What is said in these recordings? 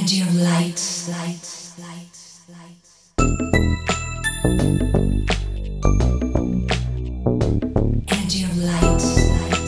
Energy of light, light, light, light. Energy of light, light,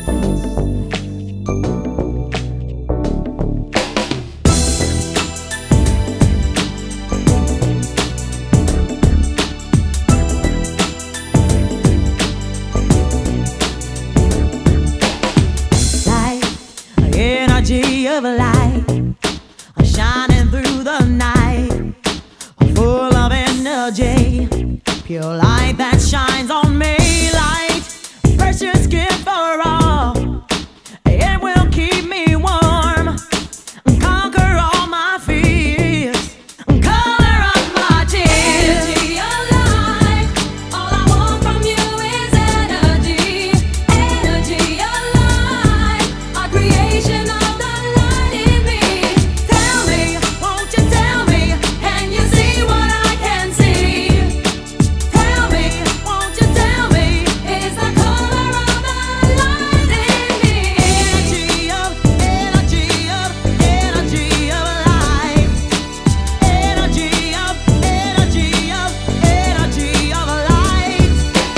Energy of light, shining through the night, full of energy, pure light that shines on me. Light, precious gift for all, it will keep me warm, conquer all my fears, color up my tears. Energy of light, all I want from you is energy. Energy of light, our creation of the light in me. Tell me, won't you tell me, can you see what I can see? Tell me, won't you tell me, is the color of the light in me? Energy of life, energy of light.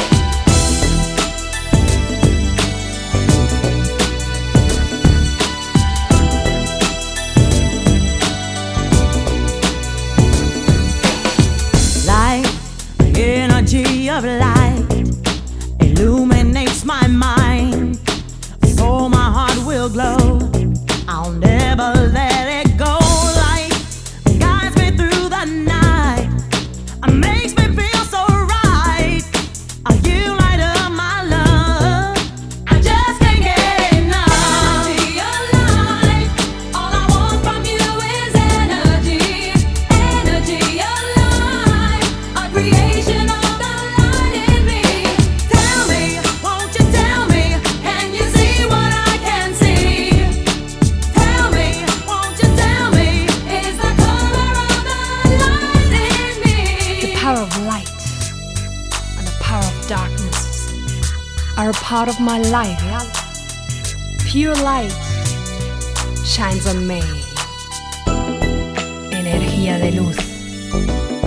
Light, energy of light, illuminates my mind, so my heart will glow. I'll never let it go. Light guides me through the night, makes me feel so right. You light up my love, I just can't get enough. Energy of light, all I want from you is energy. Energy of light, a creation of the light in me. Tell me, won't you tell me, can you see what I can see? Tell me, won't you tell me, is the color of the light in me? The power of light and the power of darkness are a part of my life. Yeah? Pure light shines on me. Energía de luz.